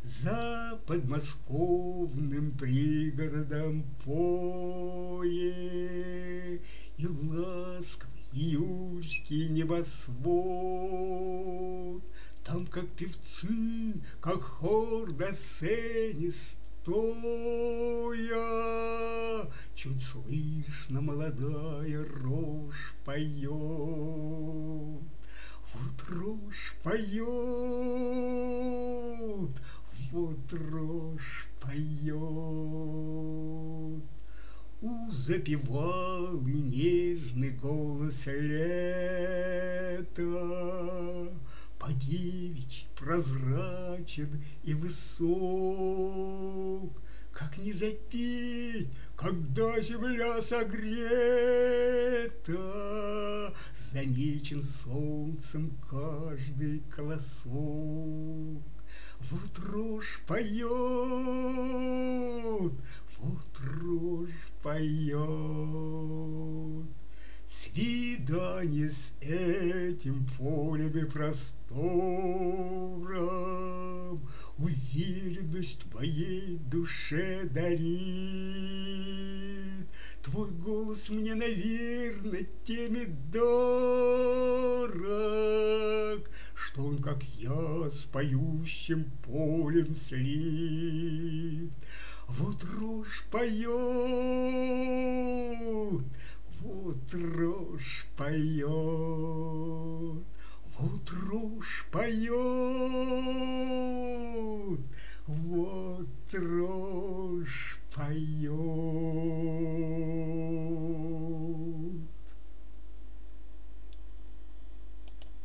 За подмосковным пригородом пое, И ласковый июльский небосвод. Там, как певцы, как хор на сцене стоя, Чуть слышно молодая рожь поет. Вот рожь поет, вот рожь поет. Запевал и нежный голос лета, По-девичьи прозрачен и высок. Как не запеть, когда земля согрета, Замечен солнцем каждый колосок. Вот рожь поет, вот рожь поет. Свидание с этим полем и простором Уверенность моей душе дарит. Твой голос мне, наверно, теми дорог, Что он, как я, с поющим полем слит. Вот рожь поет, вот рожь поет, вот рожь поет, вот рожь